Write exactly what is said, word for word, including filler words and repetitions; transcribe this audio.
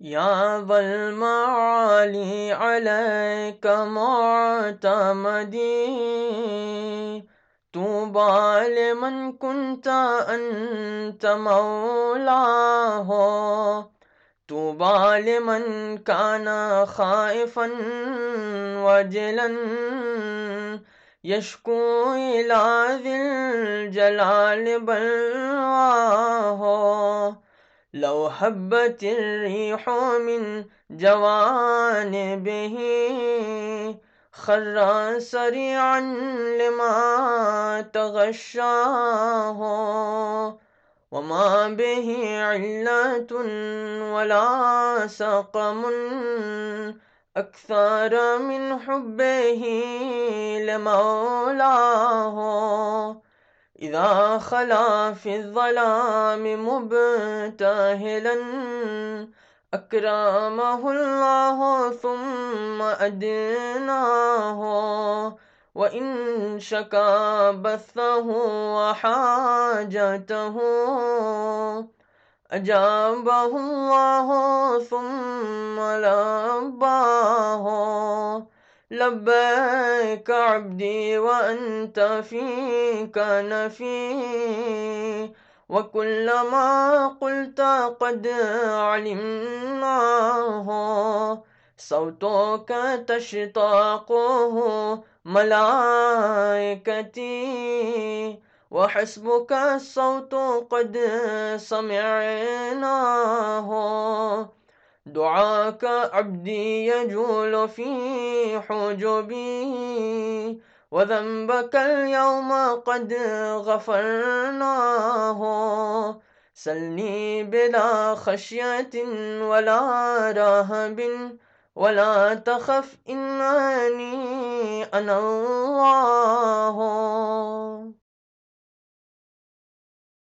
يا ذا المعالي عليك معتمدي، طوبى لمن كنت أنت مولاه، طوبى لمن كان خائفا وجلا يشكو إلى ذي الجلال بلواه. لو هبت الريح من جوانبه خر سريعا لما تغشاه، وما به علة ولا سقم أكثر من حبه لمولاه. إذا خلا في الظلام مبتهلا أكرمه الله ثم أدناه، وإن شكا بثه وحاجته أجابه الله ثم لباه. لبيك عبدي وأنت فيك نفي، وكلما قلت قد علمناه، صوتك تشتاقه ملائكتي، وحسبك الصوت قد سمعناه. دعاك عبدي يجول في حجبي، وذنبك اليوم قد غفرناه. سلني بلا خشية ولا رهب، ولا تخف إنني أنا الله.